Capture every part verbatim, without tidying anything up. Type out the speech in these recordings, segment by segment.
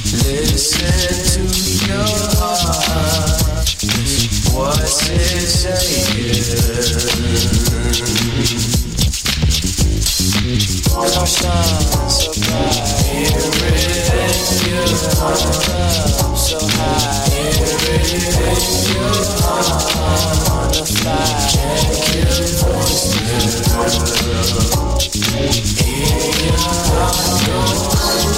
Listen to your heart. What's it saying? Caution so bright, hear it in your heart. So high, hear it in your heart. Wanna fly, check your voice, girl. Hear your heart go.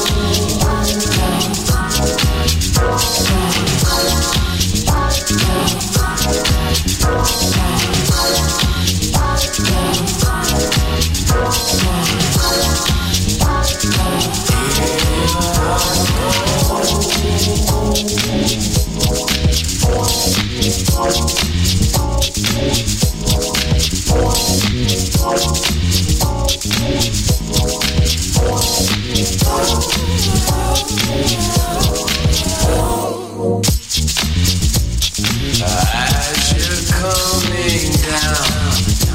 As you're coming down,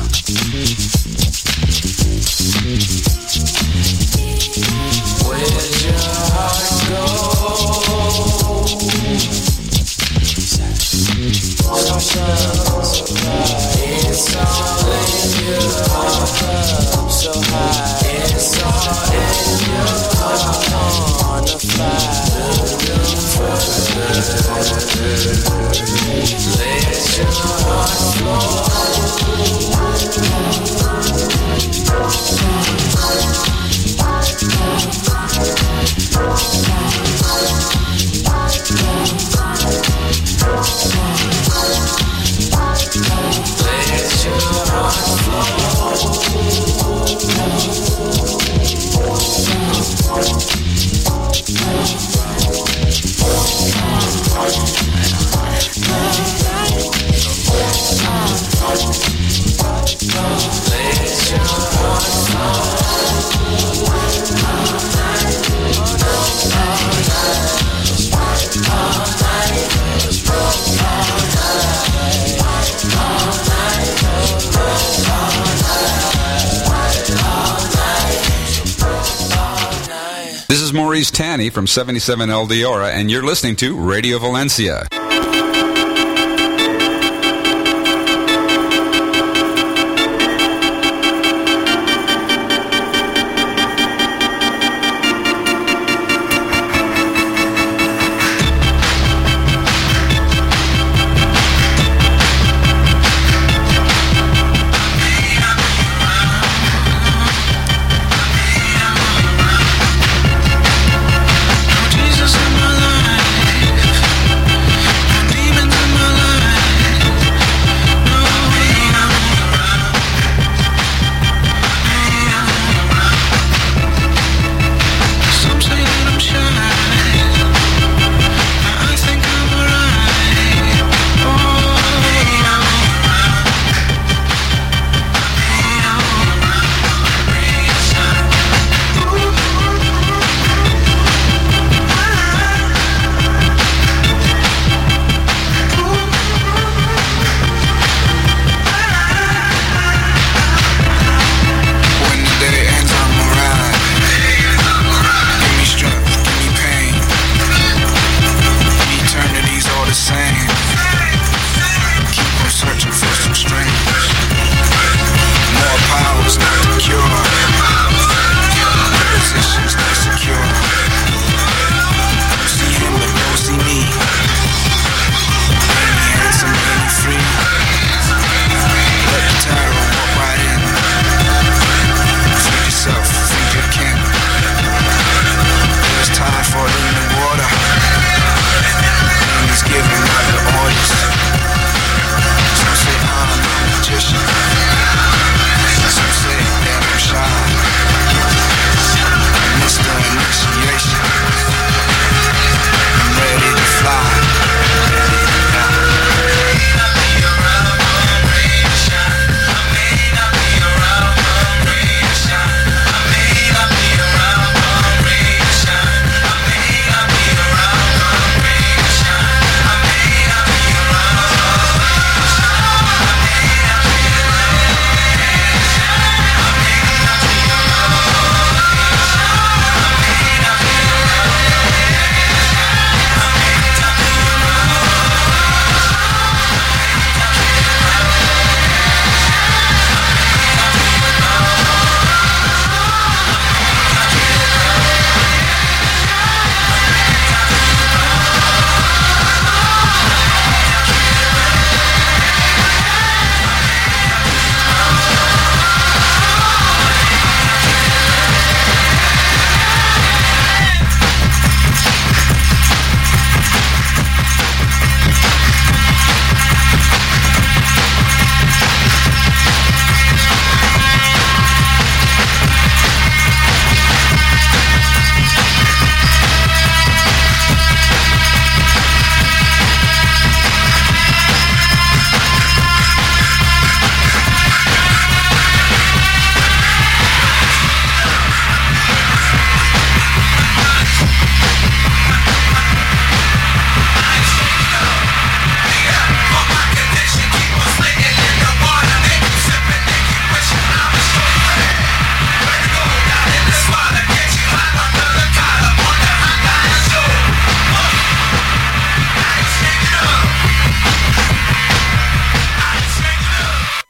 where's your heart go? It's all in your heart, so high. It's all in your heart, on a fly. Let your heart flow. This is Maurice Tanny from seventy-seven El Diora, and you're listening to Radio Valencia. Jesus in my life.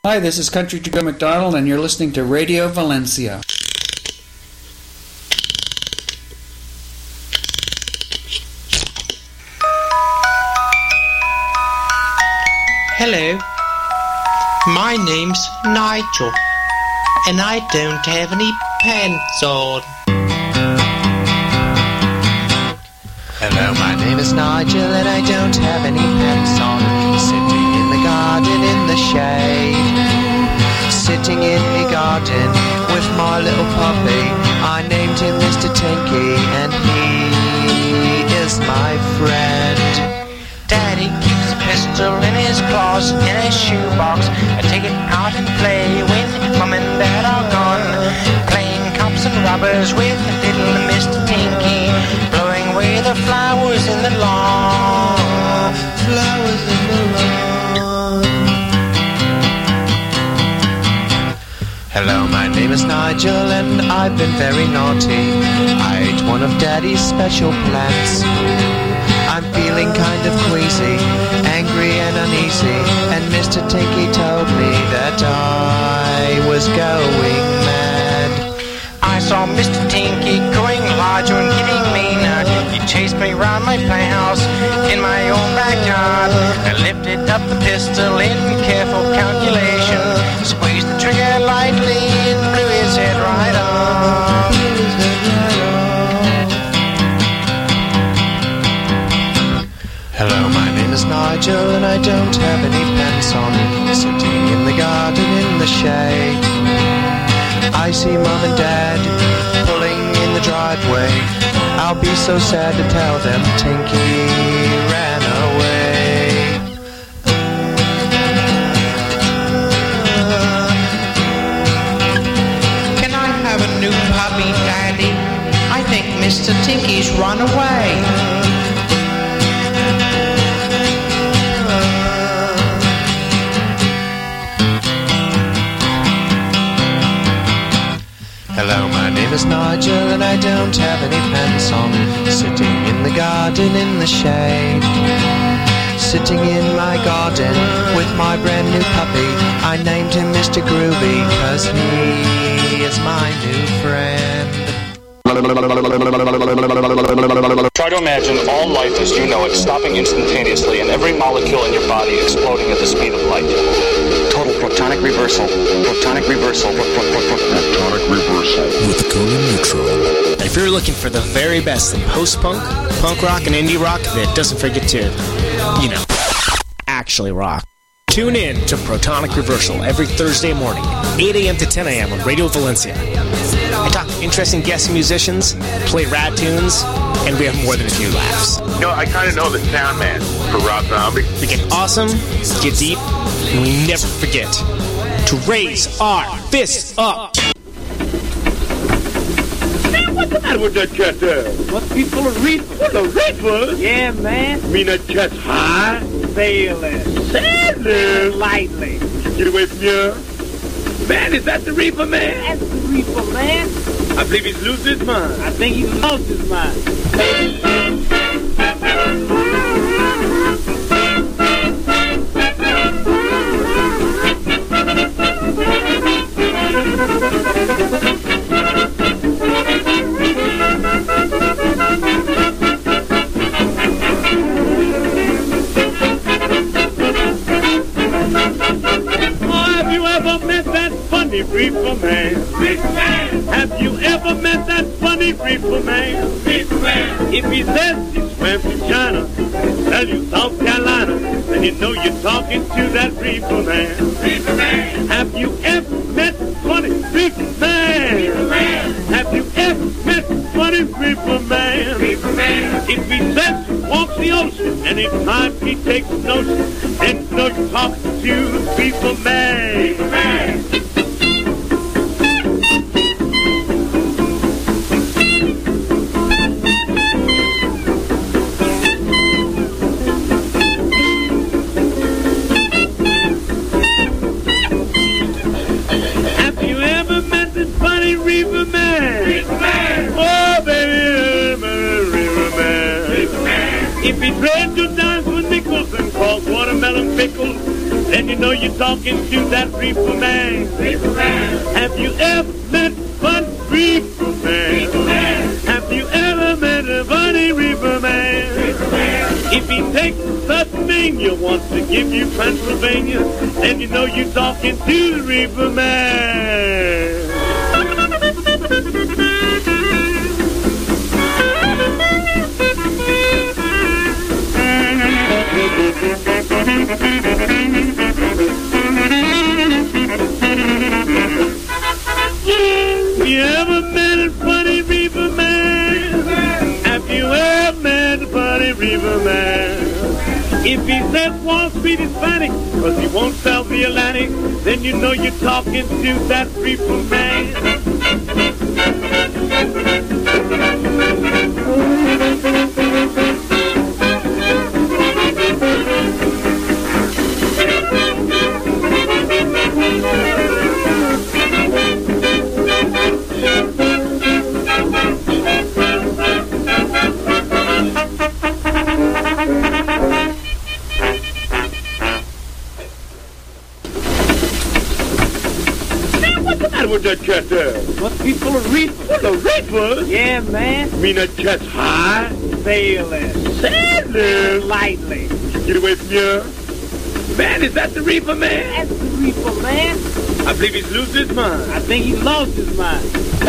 Hi, this is Country Joe McDonald, and you're listening to Radio Valencia. Hello, my name's Nigel, and I don't have any pants on. Hello, my name is Nigel, and I don't have any pants on. Sitting in the garden in the shade. Sitting in the garden with my little puppy. I named him Mister Tinky, and he is my friend. Daddy keeps a pistol in his claws, in his shoebox. I take it out and play when Mum and Dad are gone. Playing cops and robbers with little Mister Tinky, blowing away the flowers in the lawn. Flowers in the lawn. Hello, my name is Nigel, and I've been very naughty. I ate one of Daddy's special plants. I'm feeling kind of queasy, angry and uneasy, and Mister Tinky told me that I was going mad. I saw Mister Tinky growing larger and getting meaner. He chased me round my playhouse in my own backyard. I lifted up the pistol in careful calculation, squeezed the trigger lightly and blew his head right off. Hello, my name is Nigel, and I don't have any pants on. Sitting in the garden in the shade. I see Mum and Dad pulling in the driveway. I'll be so sad to tell them Tinky ran away. Can I have a new puppy, Daddy? I think Mister Tinky's run away. Hello, my name is Nigel, and I don't have any pants on. Sitting in the garden in the shade. Sitting in my garden with my brand new puppy. I named him Mister Groovy, cause he is my new friend. Try to imagine all life as you know it stopping instantaneously and every molecule in your body exploding at the speed of light. Total protonic reversal. Protonic reversal. Protonic reversal. With Conan Neutral. If you're looking for the very best in post-punk, punk rock, and indie rock that doesn't forget to, you know, actually rock, tune in to Protonic Reversal every Thursday morning, eight a.m. to ten a.m. on Radio Valencia. I talk to interesting guest musicians, play rad tunes, and we have more than a few laughs. You know, I kind of know the sound man for Rob Zombie. We get awesome, get deep, and we never forget to raise our fists up. Man, what's the matter with that cat there? Must be full of reefers. Full of reefers? Yeah, man. You mean that cat's high? Sailing. Sailing? Lightly. Get away from here. Man, is that the reefer man? That's the reefer man. I believe he's losing his mind. I think he's lost his mind. Funny reefer man, reefer man. Have you ever met that funny reefer man? Reefer man. If he says he swam to China, tell you South Carolina, then you know you're talking to that reefer man. Reefer man. Have you ever met funny reefer man? Reefer man. Have you ever met funny reefer man? Reefer man. If he says he walks the ocean, anytime he takes notion, then you know you're talking to the reefer man. Reefer man. If he tried to dance with nickels and called watermelon pickles, then you know you're talking to that reefer man. Reefer man. Have you ever met one reefer man? Reefer man. Have you ever met a funny reefer man? Reefer man. If he takes Tasmania, wants to give you Pennsylvania, then you know you're talking to the reefer man. You ever met a funny reefer man? Have you ever met a funny reefer man? If he says Wall Street is Hispanic, cause he won't sell the Atlantic, then you know you're talking to that reefer man. What's that cat there? Must be full of reefer. Full of reefers? Yeah, man. You mean that cat's high? Sailing. Sailing? Lightly. Get away from here. Man, is that the reefer man? That's the reefer man. I believe he's losing his mind. I think he lost his mind.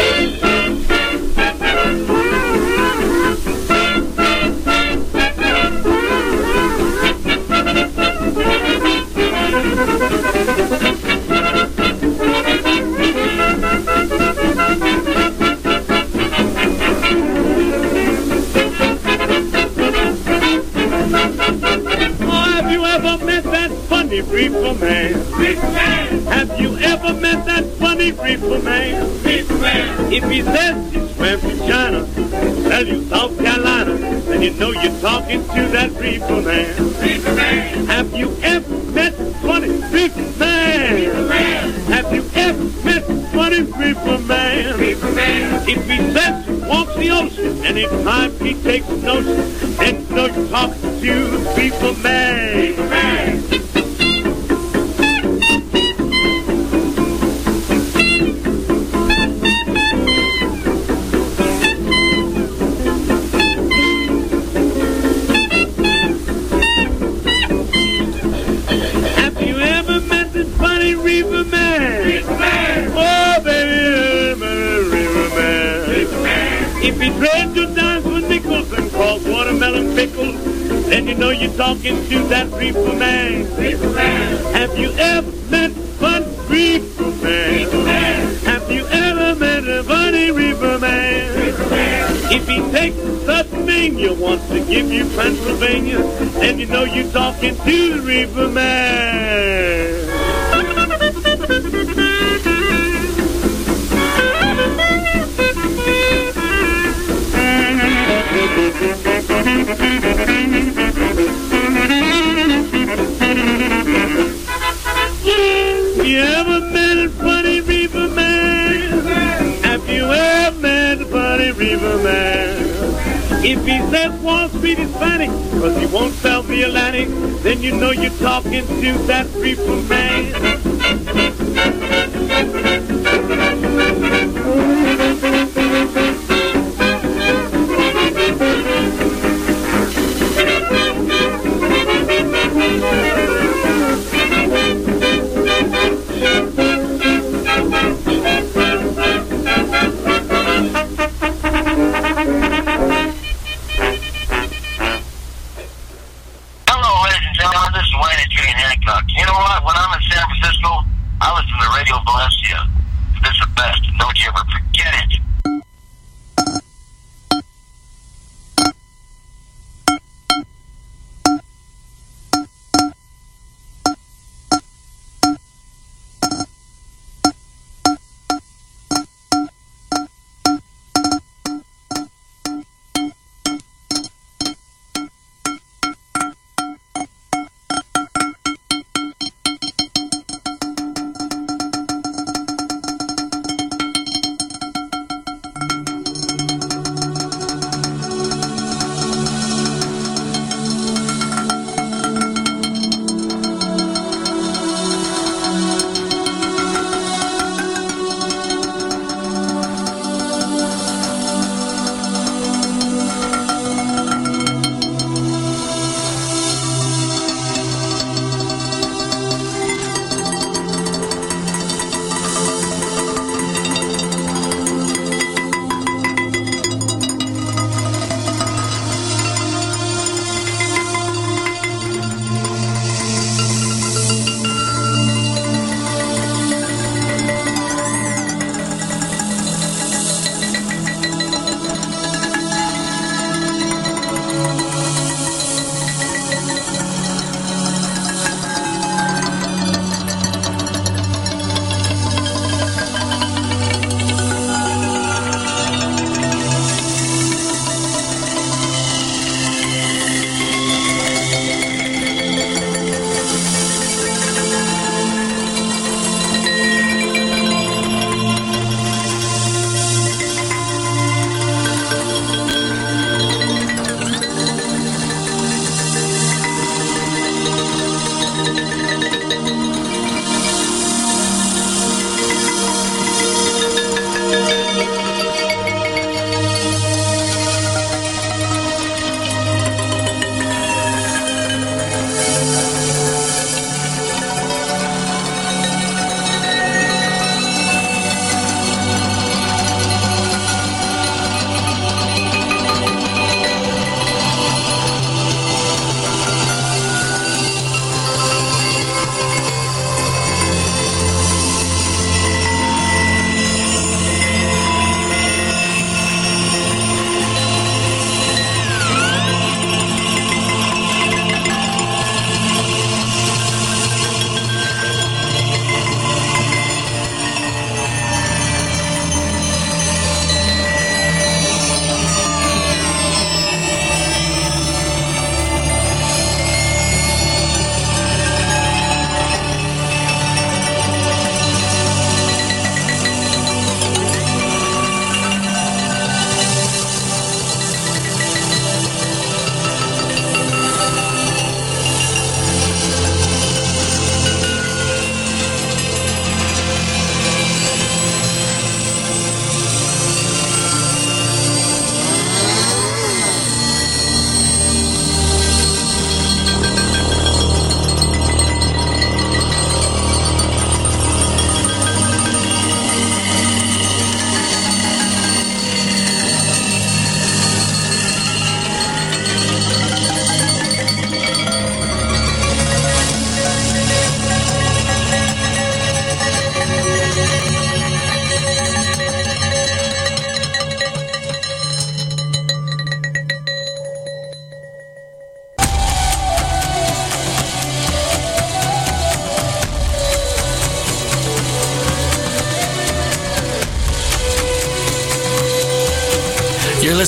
Funny reefer man. Reefer man. Have you ever met that funny reefer man? Reefer man. If he says he swam from China, tell you South Carolina, then you know you're talking to that reefer man. Reefer man. Have you ever met funny reefer man? Reefer man. Have you ever met funny reefer man? Reefer man. If he says he walks the ocean, anytime he takes a notion, then you know you're talking to the reefer man. Reefer man. If he trades your dimes for nickels and calls watermelon pickles, then you know you're talking to that reefer man. Reefer man. Have you ever met one reefer man? Reefer man. Have you ever met a funny reefer man? Reefer man. If he takes Tasmania, wants to give you Pennsylvania, then you know you're talking to the reefer man. You ever met a funny reefer man? Have you ever met a funny reefer man? If he says Wall Street is Hispanic, cause he won't sell the Atlantic, then you know you're talking to that reefer man.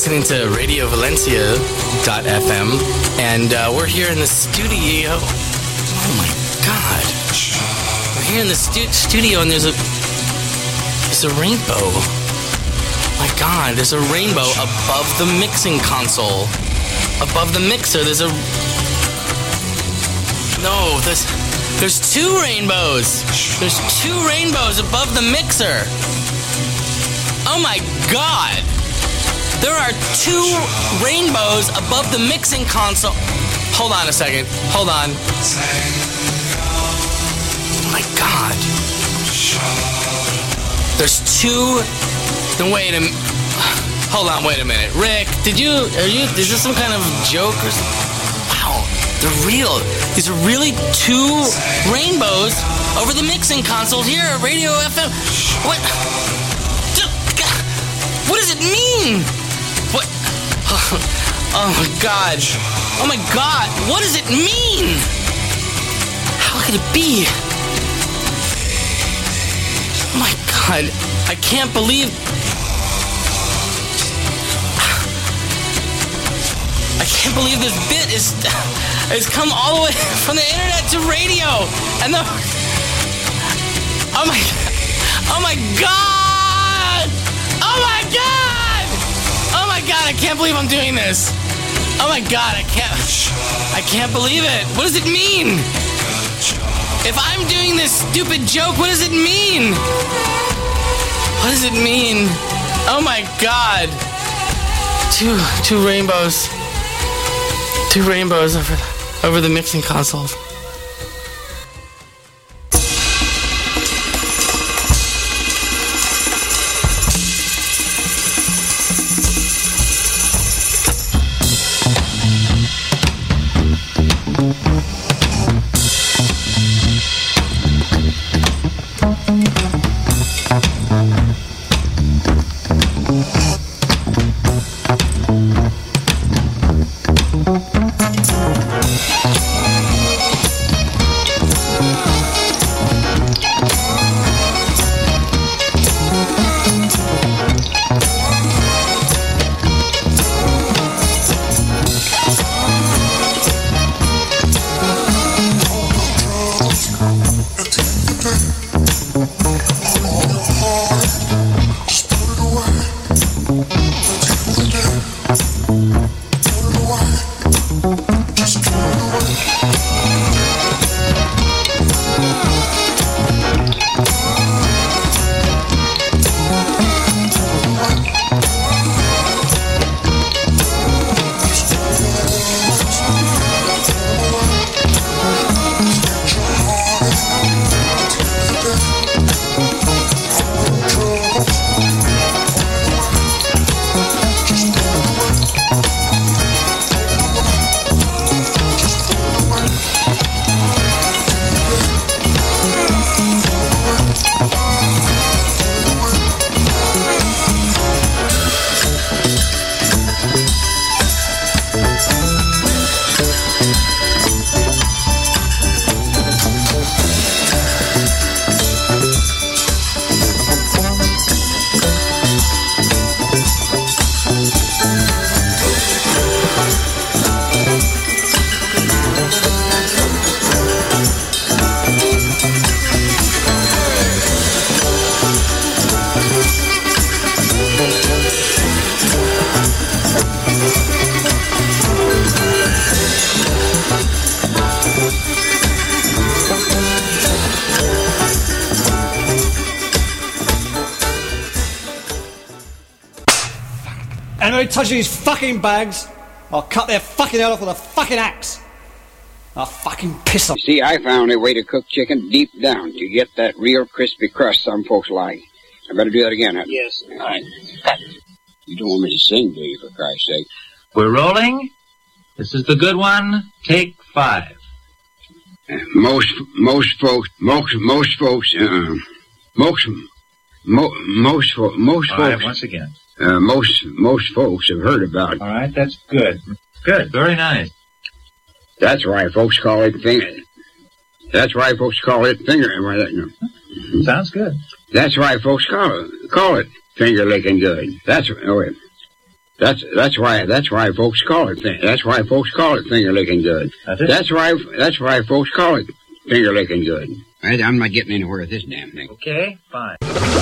listening to Radio Valencia dot f m, and uh, we're here in the studio. Oh my God! We're here in the stu- studio, and there's a there's a rainbow. My God, there's a rainbow above the mixing console, above the mixer. There's a no. There's there's two rainbows. There's two rainbows above the mixer. Oh my God! There are two rainbows above the mixing console. Hold on a second. Hold on. Oh my God. There's two. Then wait a minute. Hold on. Wait a minute. Rick, did you? Are you? Is this some kind of joke or something? Wow. They're real. These are really two rainbows over the mixing console here at Radio F M. What? What does it mean? What? Oh my God. Oh my God. What does it mean? How could it be? Oh my God. I can't believe... I can't believe this bit is has come all the way from the internet to radio. And the... Oh my... Oh my God! Oh my God! Oh my God, I can't believe I'm doing this. Oh my God, I can't I can't believe it. What does it mean? If I'm doing this stupid joke, what does it mean? What does it mean? Oh my God. Two two rainbows. Two rainbows over over the mixing console. Anybody touching these fucking bags, I'll cut their fucking head off with a fucking axe. I'll fucking piss off. You see, I found a way to cook chicken deep down to get that real crispy crust some folks like. I better do that again, huh? Yes. All right. You don't want me to sing, do you, for Christ's sake? We're rolling. This is the good one. Take five. Uh, most, most folks, most, most folks, uh, most, mo, most, fo- most All folks. right, once again. Uh, most, most folks have heard about it. All right, that's good. Good, very nice. That's why folks call it finger. That's why folks call it finger. Why that, you know. Sounds good. That's why folks call it call it finger licking good. That's oh wait. That's that's why that's why folks call it that's why folks call it finger licking good. That's it? That's why that's why folks call it finger licking good. Right, I'm not getting anywhere with this damn thing. Okay, fine.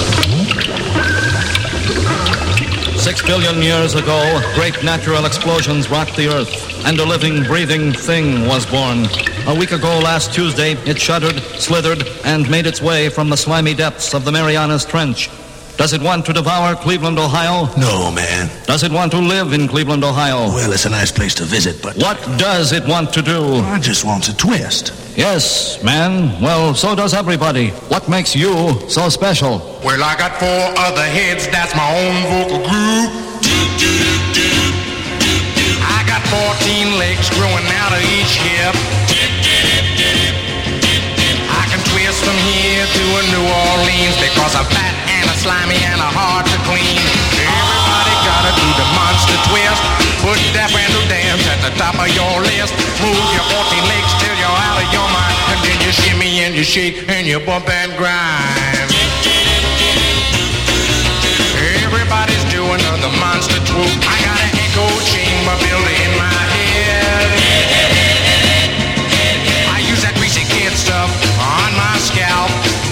Six billion years ago, great natural explosions rocked the Earth, and a living, breathing thing was born. A week ago last Tuesday, it shuddered, slithered, and made its way from the slimy depths of the Marianas Trench. Does it want to devour Cleveland, Ohio? No, man. Does it want to live in Cleveland, Ohio? Well, it's a nice place to visit, but... What does it want to do? I just want a twist. Yes, man. Well, so does everybody. What makes you so special? Well, I got four other heads, that's my own vocal group. I got fourteen legs growing out of each hip. I can twist from here to a New Orleans because I'm fat and a slimy and a hard to clean. Everybody gotta do the monster twist. Put that brand new dance at the top of your list. Move your fourteen legs till you're out of your mind. And then you shimmy and you shake and you bump and grind. Everybody's doing the monster swoop. I got an echo chamber built in my head. I use that greasy kid stuff on my scalp.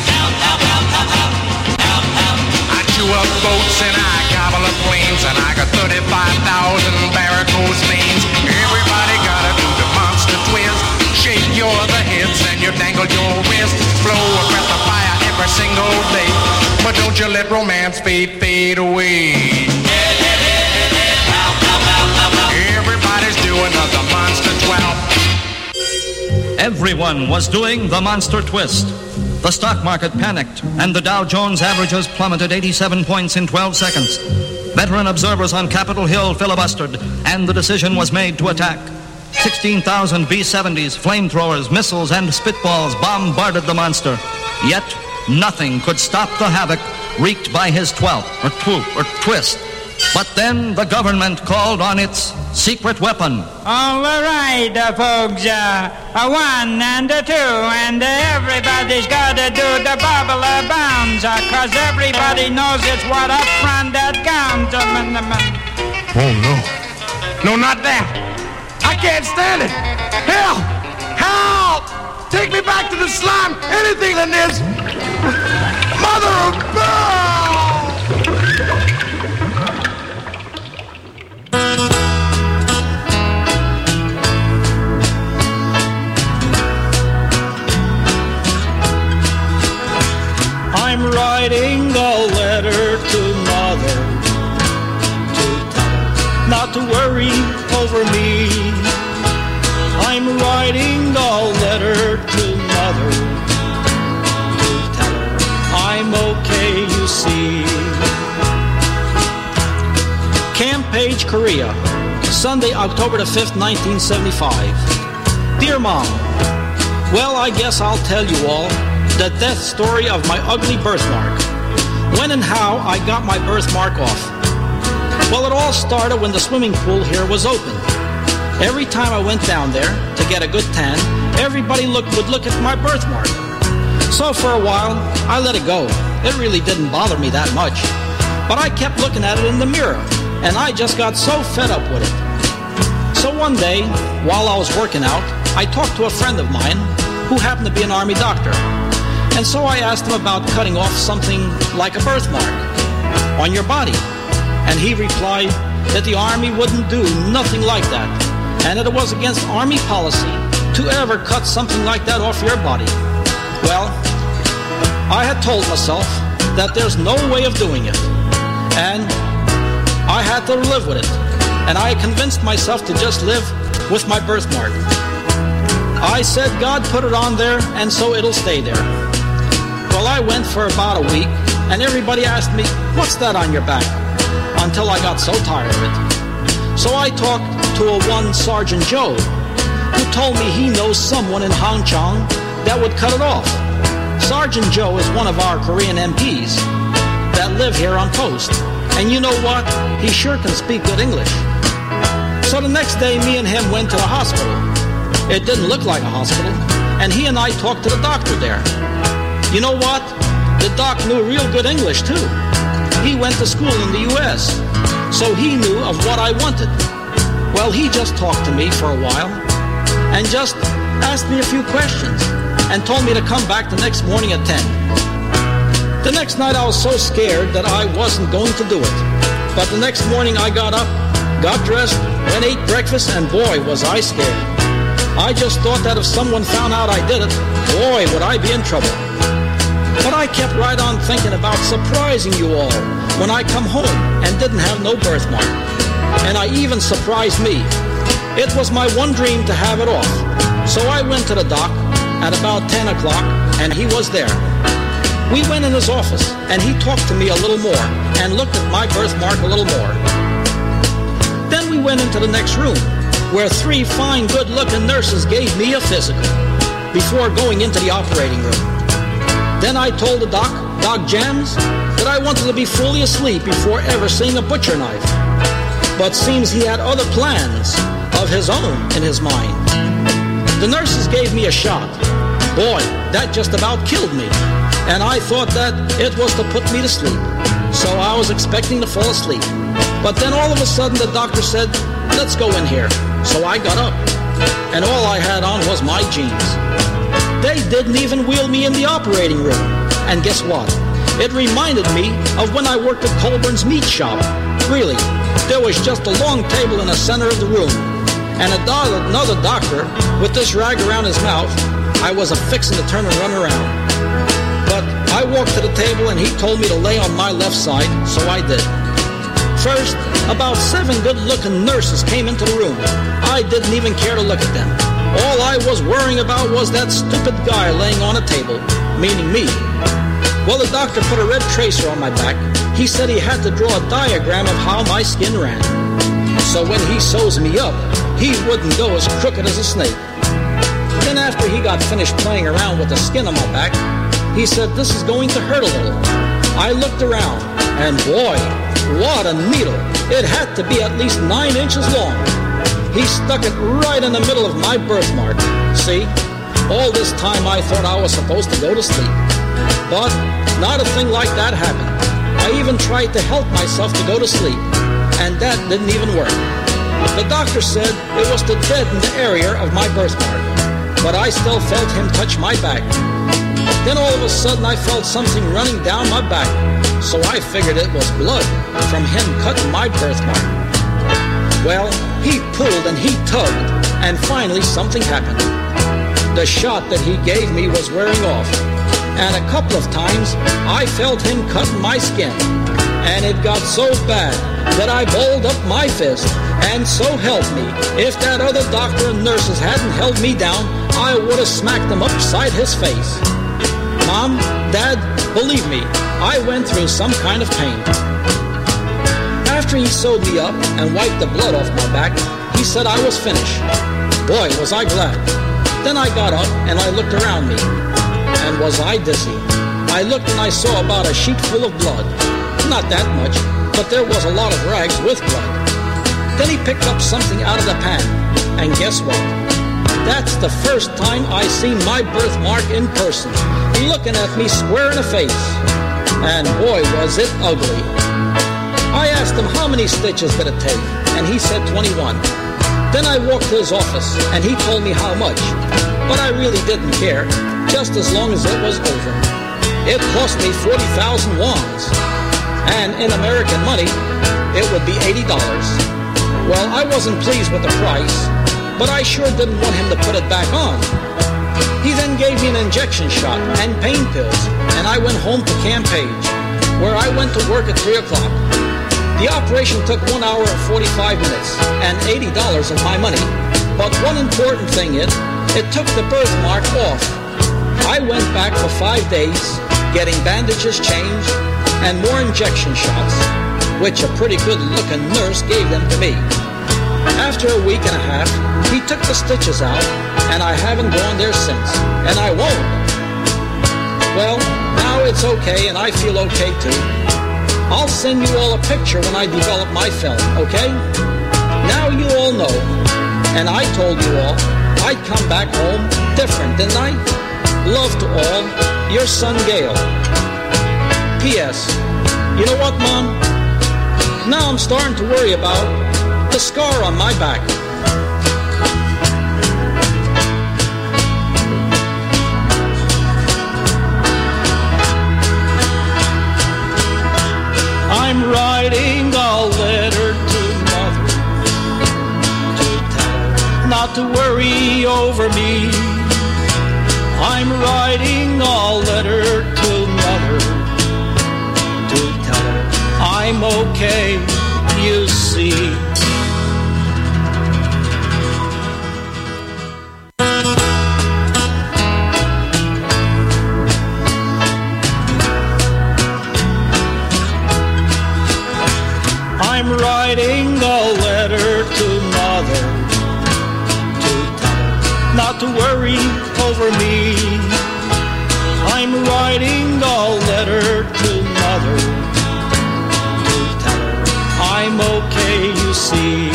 I chew up boats and I gobble up planes, and I got thirty-five thousand varicose veins. Everybody gotta do the monster twist. Shake your other hips and you dangle your wrist. Blow a breath of fire every single day, but don't you let romance fade, fade away. Everybody's doing the monster twelve. Everyone was doing the monster twist. The stock market panicked, and the Dow Jones averages plummeted eighty-seven points in twelve seconds. Veteran observers on Capitol Hill filibustered, and the decision was made to attack. sixteen thousand B seventies, flamethrowers, missiles, and spitballs bombarded the monster. Yet, nothing could stop the havoc wreaked by his twelfth, or swoop, or twist. But then the government called on its secret weapon. All right, uh, folks, uh, a one and a two, and uh, everybody's got to do the bubble of bounds, uh, cause everybody knows it's what up front that counts. Oh, no. No, not that. I can't stand it. Help! Help! Take me back to the slime. Anything than this. Mother of God! I'm writing a letter to mother to tell her not to worry over me. I'm writing a letter to mother to tell her I'm okay, you see. Camp Page, Korea, Sunday, October the fifth, nineteen seventy-five. Dear Mom, well, I guess I'll tell you all the death story of my ugly birthmark. When and how I got my birthmark off. Well, it all started when the swimming pool here was open. Every time I went down there to get a good tan, everybody look, would look at my birthmark. So for a while, I let it go. It really didn't bother me that much. But I kept looking at it in the mirror, and I just got so fed up with it. So one day, while I was working out, I talked to a friend of mine who happened to be an army doctor. And so I asked him about cutting off something like a birthmark on your body. And he replied that the Army wouldn't do nothing like that, and that it was against Army policy to ever cut something like that off your body. Well, I had told myself that there's no way of doing it, and I had to live with it. And I convinced myself to just live with my birthmark. I said God put it on there, and so it'll stay there. Well, I went for about a week, and everybody asked me, what's that on your back? Until I got so tired of it. So I talked to a one Sergeant Joe, who told me he knows someone in Hangchang that would cut it off. Sergeant Joe is one of our Korean M Ps that live here on post. And you know what? He sure can speak good English. So the next day, me and him went to the hospital. It didn't look like a hospital, and he and I talked to the doctor there. You know what? The doc knew real good English, too. He went to school in the U S so he knew of what I wanted. Well, he just talked to me for a while and just asked me a few questions and told me to come back the next morning at ten. The next night I was so scared that I wasn't going to do it. But the next morning I got up, got dressed, went ate breakfast, and boy, was I scared. I just thought that if someone found out I did it, boy, would I be in trouble. But I kept right on thinking about surprising you all when I come home and didn't have no birthmark. And I even surprised me. It was my one dream to have it off. So I went to the doc at about ten o'clock, and he was there. We went in his office, and he talked to me a little more and looked at my birthmark a little more. Then we went into the next room, where three fine, good-looking nurses gave me a physical before going into the operating room. Then I told the doc, Doc Jams, that I wanted to be fully asleep before ever seeing a butcher knife. But seems he had other plans of his own in his mind. The nurses gave me a shot. Boy, that just about killed me. And I thought that it was to put me to sleep. So I was expecting to fall asleep. But then all of a sudden the doctor said, let's go in here. So I got up. And all I had on was my jeans. They didn't even wheel me in the operating room. And guess what? It reminded me of when I worked at Colburn's meat shop. Really, there was just a long table in the center of the room. And a do- another doctor with this rag around his mouth. I was a-fixing to turn and run around. But I walked to the table and he told me to lay on my left side, so I did. First, about seven good-looking nurses came into the room. I didn't even care to look at them. All I was worrying about was that stupid guy laying on a table, meaning me. Well, the doctor put a red tracer on my back. He said he had to draw a diagram of how my skin ran. So when he sews me up, he wouldn't go as crooked as a snake. Then after he got finished playing around with the skin on my back, he said, this is going to hurt a little. I looked around, and boy, what a needle. It had to be at least nine inches long. He stuck it right in the middle of my birthmark. See, all this time I thought I was supposed to go to sleep. But not a thing like that happened. I even tried to help myself to go to sleep, and that didn't even work. The doctor said it was to deaden the area of my birthmark, but I still felt him touch my back. Then all of a sudden I felt something running down my back, so I figured it was blood from him cutting my birthmark. Well, he pulled and he tugged, and finally something happened. The shot that he gave me was wearing off, and a couple of times I felt him cutting my skin, and it got so bad that I balled up my fist, and so help me, if that other doctor and nurses hadn't held me down, I would have smacked them upside his face. Mom, Dad, believe me, I went through some kind of pain. After he sewed me up and wiped the blood off my back, he said I was finished. Boy, was I glad. Then I got up and I looked around me. And was I dizzy? I looked and I saw about a sheet full of blood. Not that much, but there was a lot of rags with blood. Then he picked up something out of the pan. And guess what? That's the first time I seen my birthmark in person, looking at me square in the face. And boy, was it ugly. I asked him how many stitches did it take, and he said twenty-one. Then I walked to his office, and he told me how much. But I really didn't care, just as long as it was over. It cost me forty thousand wons, and in American money, it would be eighty dollars. Well, I wasn't pleased with the price, but I sure didn't want him to put it back on. He then gave me an injection shot and pain pills, and I went home to Camp-Page, where I went to work at three o'clock. The operation took one hour and forty-five minutes, and eighty dollars of my money. But one important thing is, it took the birthmark off. I went back for five days, getting bandages changed, and more injection shots, which a pretty good-looking nurse gave them to me. After a week and a half, he took the stitches out, and I haven't gone there since, and I won't. Well, now it's okay, and I feel okay too. I'll send you all a picture when I develop my film, okay? Now you all know, and I told you all, I'd come back home different, didn't I? Love to all, your son Gail. P S. You know what, Mom? Now I'm starting to worry about the scar on my back. I'm writing a letter to mother to tell her not to worry over me. I'm writing a letter to mother to tell her I'm okay, you see. I'm writing a letter to mother to tell her not to worry over me. I'm writing a letter to mother to tell her I'm okay, you see.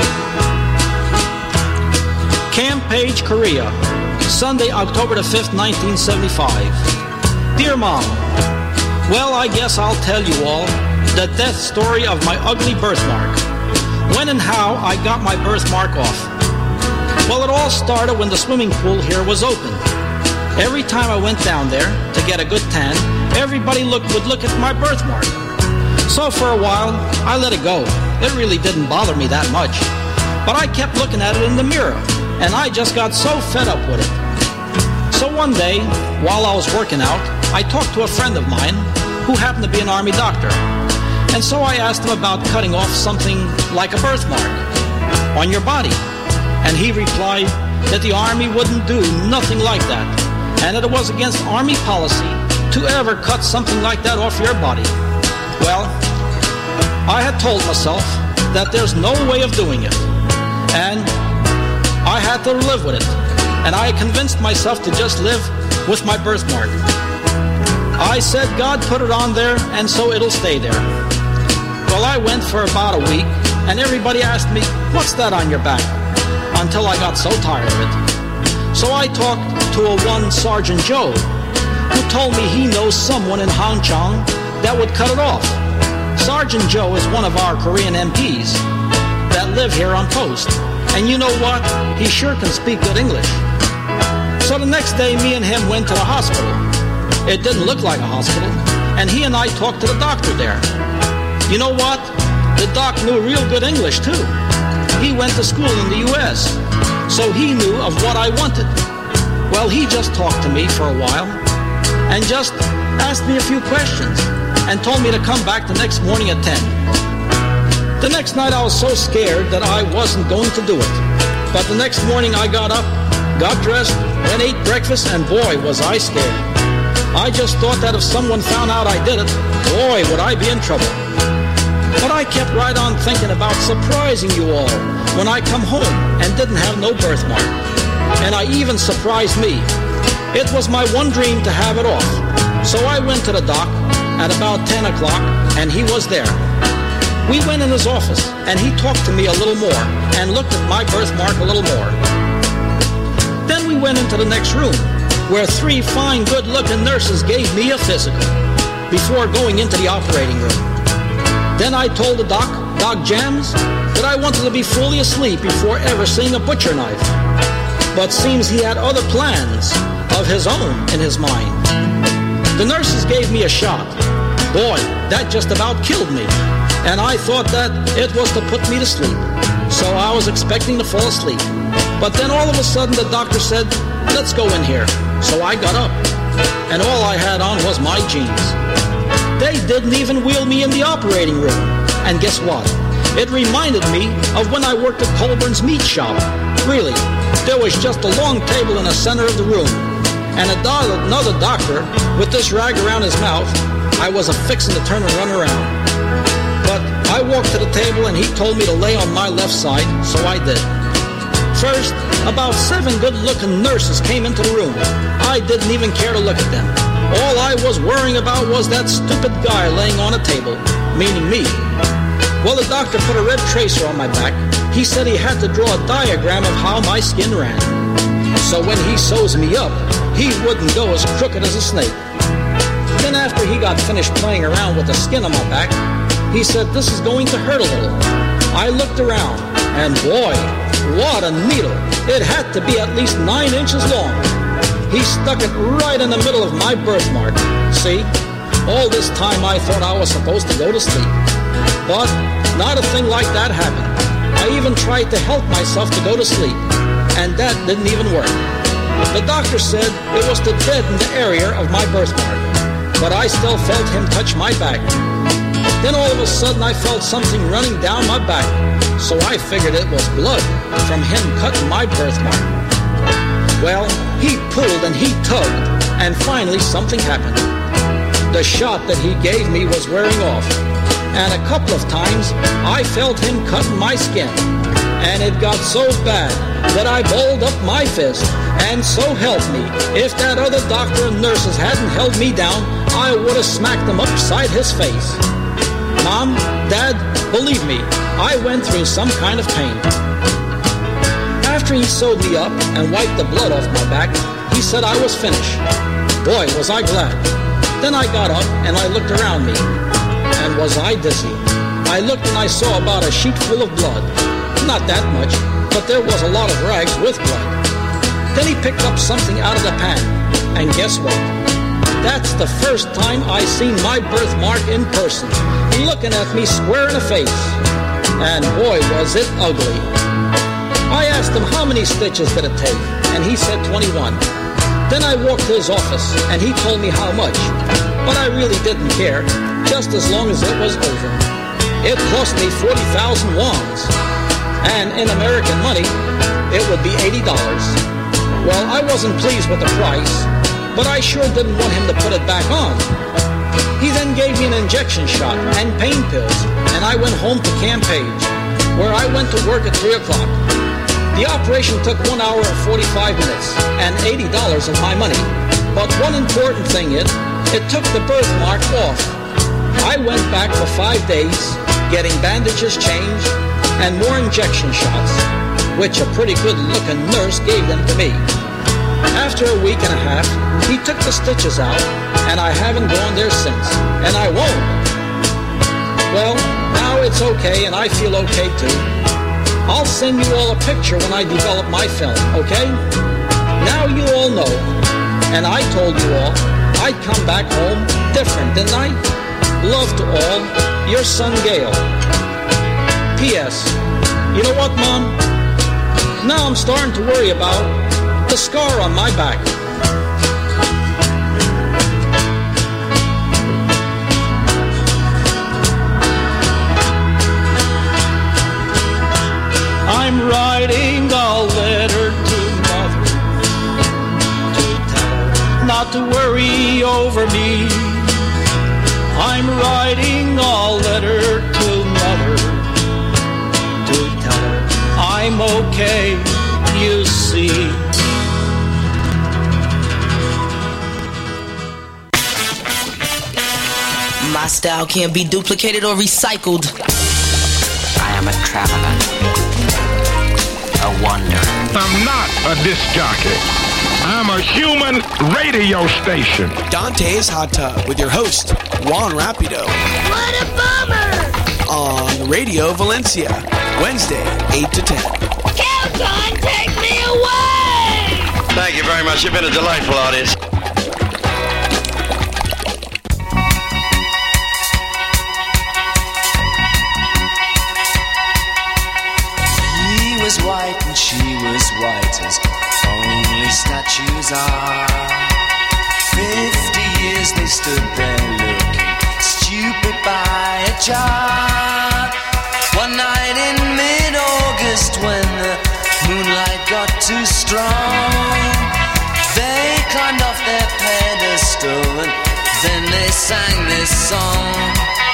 Camp Page, Korea, Sunday, October the fifth, nineteen seventy-five. Dear Mom, well, I guess I'll tell you all the death story of my ugly birthmark. When and how I got my birthmark off. Well, it all started when the swimming pool here was open. Every time I went down there to get a good tan, everybody look, would look at my birthmark. So for a while, I let it go. It really didn't bother me that much. But I kept looking at it in the mirror, and I just got so fed up with it. So one day, while I was working out, I talked to a friend of mine who happened to be an army doctor. And so I asked him about cutting off something like a birthmark on your body. And he replied that the Army wouldn't do nothing like that, and that it was against Army policy to ever cut something like that off your body. Well, I had told myself that there's no way of doing it, and I had to live with it. And I convinced myself to just live with my birthmark. I said God put it on there, and so it'll stay there. Well, I went for about a week, and everybody asked me, what's that on your back? Until I got so tired of it. So I talked to a one Sergeant Joe, who told me he knows someone in Hangchang that would cut it off. Sergeant Joe is one of our Korean M Ps that live here on post. And you know what? He sure can speak good English. So the next day, me and him went to the hospital. It didn't look like a hospital, and he and I talked to the doctor there. You know what? The doc knew real good English, too. He went to school in the U S, so he knew of what I wanted. Well, he just talked to me for a while, and just asked me a few questions, and told me to come back the next morning at ten. The next night I was so scared that I wasn't going to do it. But the next morning I got up, got dressed, and ate breakfast, and boy, was I scared. I just thought that if someone found out I did it, boy, would I be in trouble. But I kept right on thinking about surprising you all when I come home and didn't have no birthmark. And I even surprised me. It was my one dream to have it off. So I went to the doc at about ten o'clock, and he was there. We went in his office, and he talked to me a little more and looked at my birthmark a little more. Then we went into the next room, where three fine, good-looking nurses gave me a physical before going into the operating room. Then I told the doc, Doc Jams, that I wanted to be fully asleep before ever seeing a butcher knife. But seems he had other plans of his own in his mind. The nurses gave me a shot. Boy, that just about killed me. And I thought that it was to put me to sleep. So I was expecting to fall asleep. But then all of a sudden the doctor said, let's go in here. So I got up, and all I had on was my jeans. They didn't even wheel me in the operating room. And guess what? It reminded me of when I worked at Colburn's meat shop. Really, there was just a long table in the center of the room, and a do- another doctor with this rag around his mouth. I was a-fixing to turn and run around. But I walked to the table, and he told me to lay on my left side, so I did. First, about seven good-looking nurses came into the room. I didn't even care to look at them. All I was worrying about was that stupid guy laying on a table, meaning me. Well, the doctor put a red tracer on my back. He said he had to draw a diagram of how my skin ran. So when he sews me up, he wouldn't go as crooked as a snake. Then after he got finished playing around with the skin on my back, He said, "This is going to hurt a little." I looked around, and boy, what a needle. It had to be at least nine inches long. He stuck it right in the middle of my birthmark. See, all this time I thought I was supposed to go to sleep. But not a thing like that happened. I even tried to help myself to go to sleep, and that didn't even work. The doctor said it was to deaden the area of my birthmark, but I still felt him touch my back. Then all of a sudden I felt something running down my back, so I figured it was blood from him cutting my birthmark. Well, he pulled and he tugged, and finally something happened. The shot that he gave me was wearing off, and a couple of times I felt him cutting my skin, and it got so bad that I balled up my fist, and so help me, if that other doctor and nurses hadn't held me down, I would have smacked him upside his face. Mom, Dad, believe me, I went through some kind of pain. After he sewed me up and wiped the blood off my back, he said I was finished. Boy, was I glad. Then I got up and I looked around me. And was I dizzy? I looked and I saw about a sheet full of blood. Not that much, but there was a lot of rags with blood. Then he picked up something out of the pan. And guess what? That's the first time I seen my birthmark in person, looking at me square in the face. And boy, was it ugly. I asked him how many stitches did it take, and he said twenty-one. Then I walked to his office, and he told me how much. But I really didn't care, just as long as it was over. It cost me forty thousand wons, and in American money, it would be eighty dollars. Well, I wasn't pleased with the price, but I sure didn't want him to put it back on. He then gave me an injection shot and pain pills, and I went home to Camp-Page, where I went to work at three o'clock. The operation took one hour and forty-five minutes, and eighty dollars of my money. But one important thing is, it took the birthmark off. I went back for five days, getting bandages changed, and more injection shots, which a pretty good-looking nurse gave them to me. After a week and a half, he took the stitches out, and I haven't gone there since, and I won't. Well, now it's okay, and I feel okay too. I'll send you all a picture when I develop my film, okay? Now you all know, and I told you all, I'd come back home different, didn't I? Love to all, your son Gail. P S. You know what, Mom? Now I'm starting to worry about the scar on my back. I'm writing a letter to Mother to tell her not to worry over me. I'm writing a letter to Mother to tell her I'm okay, you see. My style can't be duplicated or recycled. I am a traveler, a wanderer. I'm not a disc jockey. I'm a human radio station. Dante's Hot Tub with your host, Juan Rapido. What a bummer! On Radio Valencia, Wednesday, eight to ten. Calcon, take me away! Thank you very much. You've been a delightful audience. He was white and she was white as only statues are. Fifty years they stood there looking stupid by a jar. One night in mid-August when the moonlight got too strong, they climbed off their pedestal and then they sang this song.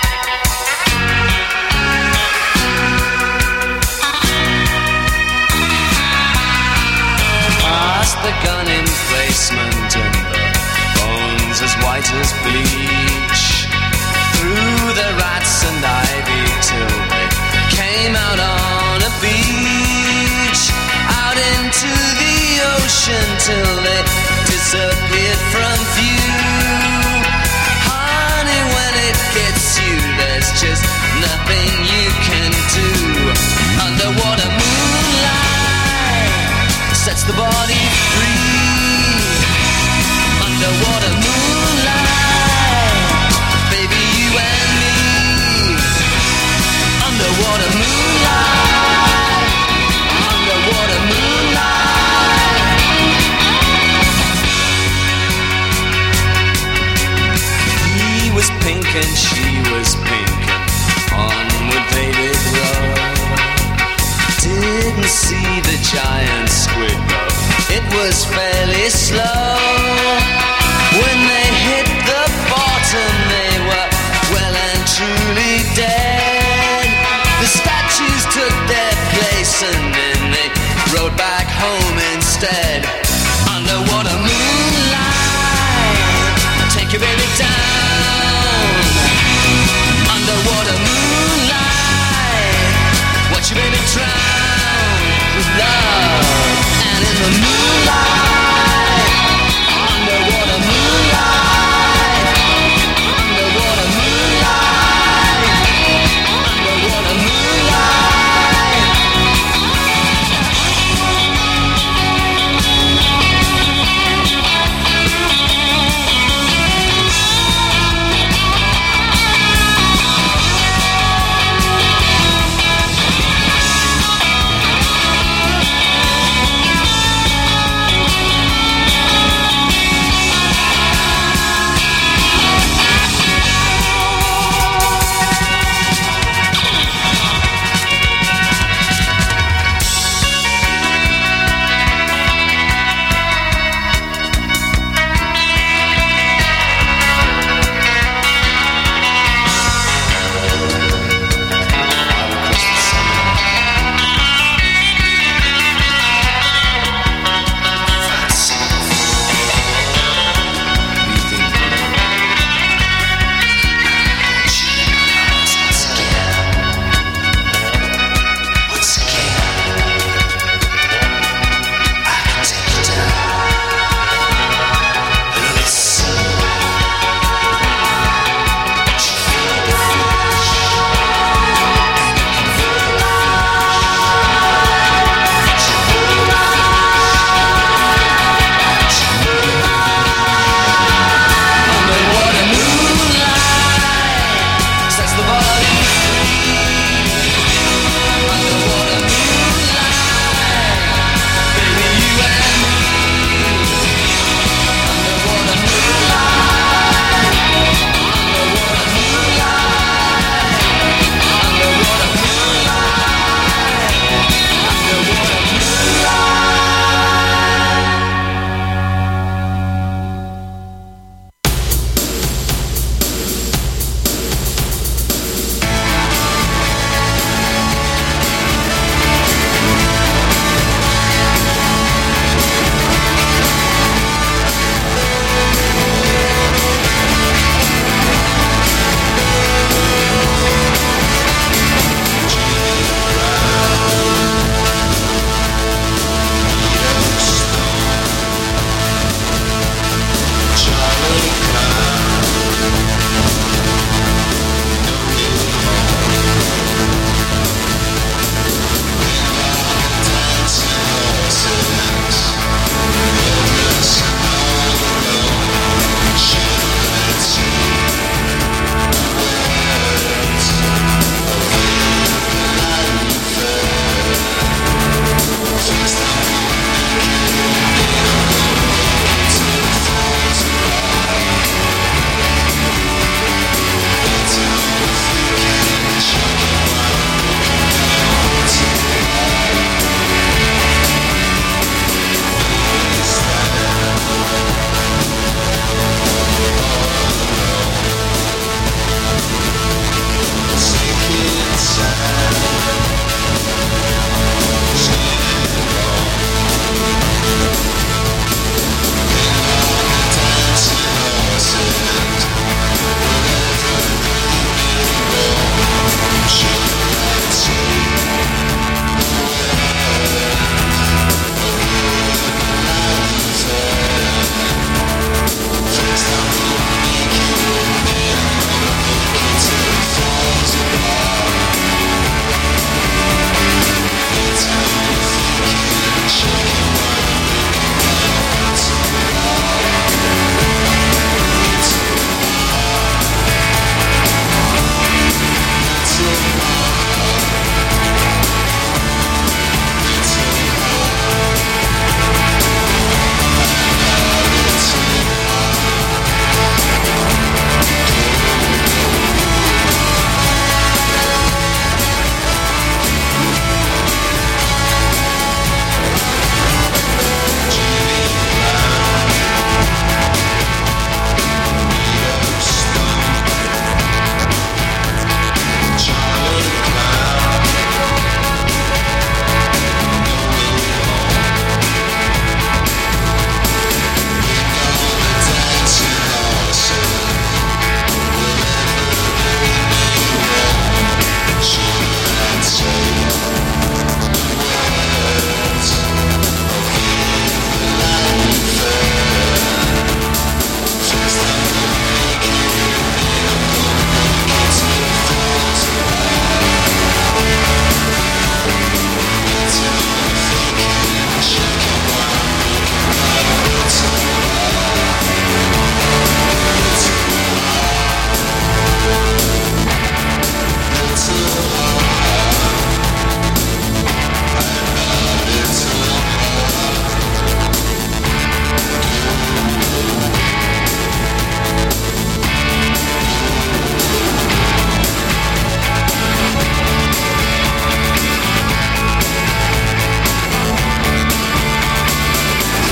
Past the gun emplacement and the bones as white as bleach, through the rats and ivy till they came out on a beach, out into the ocean till they disappeared from view. Honey, when it gets you, there's just nothing you can do. Underwater moonlight sets the body free. Underwater moonlight, baby, you and me. Underwater moonlight, underwater moonlight. He was pink and she was pink, onward they did row. Didn't see the giant squid though, it was fairly slow. When they hit the bottom they were well and truly dead. The statues took their place and then they rode back home instead.